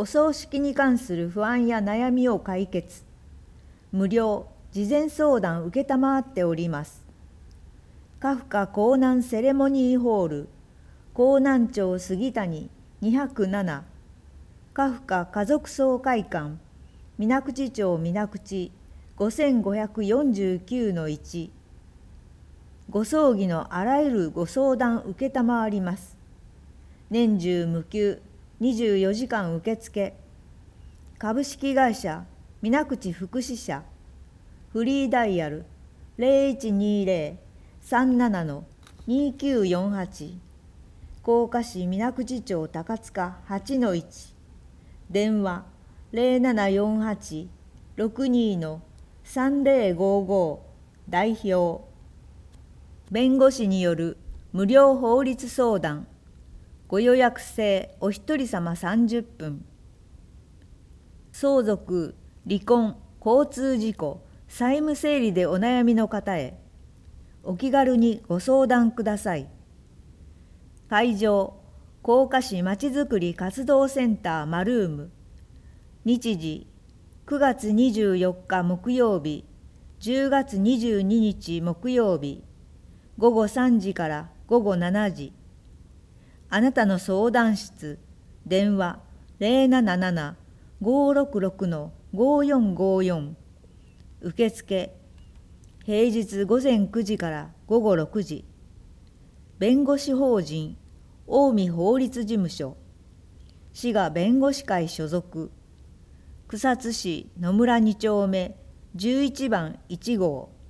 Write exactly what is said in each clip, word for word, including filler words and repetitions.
お葬式に関する不安や悩みを解決。無料、事前相談受けたまわっております。カフカ江南セレモニーホール、江南町杉谷にひゃくなな、カフカ家族総会館、水口町水口 ごせんごひゃくよんじゅうきゅうのいち。ご葬儀のあらゆるご相談受けたまわります。年中無休、にじゅうよじかん受付。株式会社水口福祉社、フリーダイヤル ゼロいちにゼロ さんなな にきゅうよんはち、甲賀市水口町高塚 はちのいち、電話 ゼロななよんはち ろくに さんゼロごご、代表。弁護士による無料法律相談。ご予約制お一人様さんじゅっぷん。相続、離婚、交通事故、債務整理でお悩みの方へ、お気軽にご相談ください。会場、甲賀市まちづくり活動センターマルーム。日時、くがつにじゅうよっか木曜日、じゅうがつにじゅうににち木曜日、ごごさんじからごごしちじ。あなたの相談室、電話 ゼロなななな ごろくろく ごよんごよん。受付、平日午前くじから午後ろくじ。弁護士法人近江法律事務所、滋賀弁護士会所属、草津市野村に丁目じゅういちばんいちごう。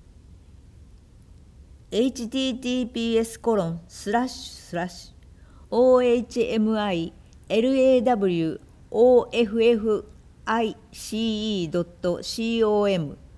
エイチティーティーピーエスコロンスラッシュスラッシュオーエイチエムアイエルエーダブリューオーエフエフアイシーイードットコム